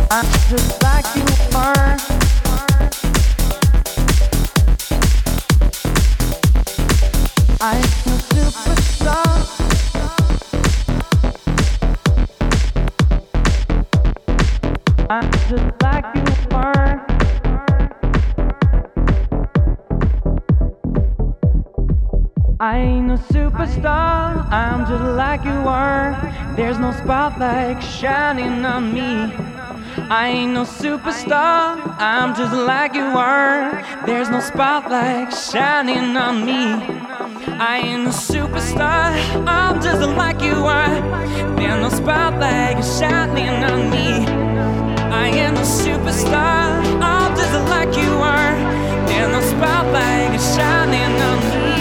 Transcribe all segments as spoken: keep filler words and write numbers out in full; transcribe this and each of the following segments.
I'm just like you are. I'm a superstar. I'm just like you are. I ain't no superstar, I'm just like you are. There's no spotlight shining on me. I ain't no superstar, I'm just like you are. There's no spotlight shining on me. I ain't no superstar, I'm just like you are. There's no spotlight shining on me. I ain't no superstar, I'm just like you are. There's no spotlight shining on me.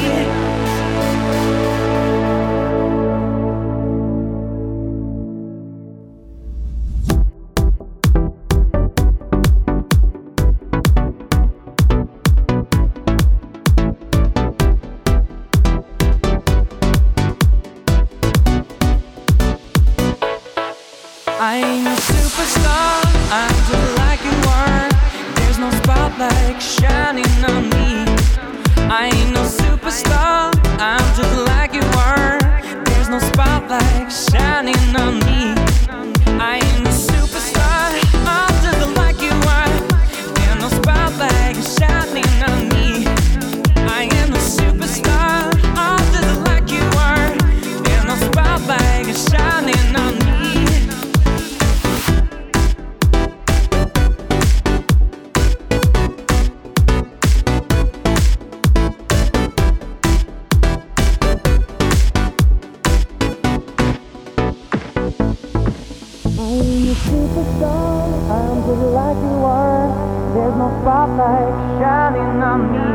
I ain't no superstar, I'm just like you are. There's no spotlight shining on me. I ain't no superstar, I'm just like you are. There's no spotlight shining on me. I ain't no superstar, I'm just like you are. There's no spotlight shining on me. I ain't no superstar, I'm just like you are. There's no spotlight shining on me. Superstar, I'm just like you are. There's no spotlight shining on me.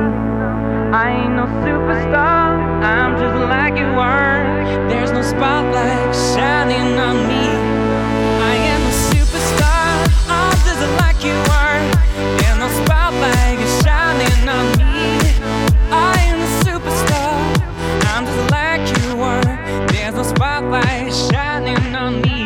I ain't no superstar, I'm just like you are. There's no spotlight shining on me. I am a superstar, I'm just like you are. There's no spotlight shining on me. I am a superstar, I'm just like you are. There's no spotlight shining on me.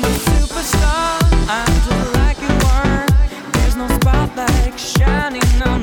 Shining on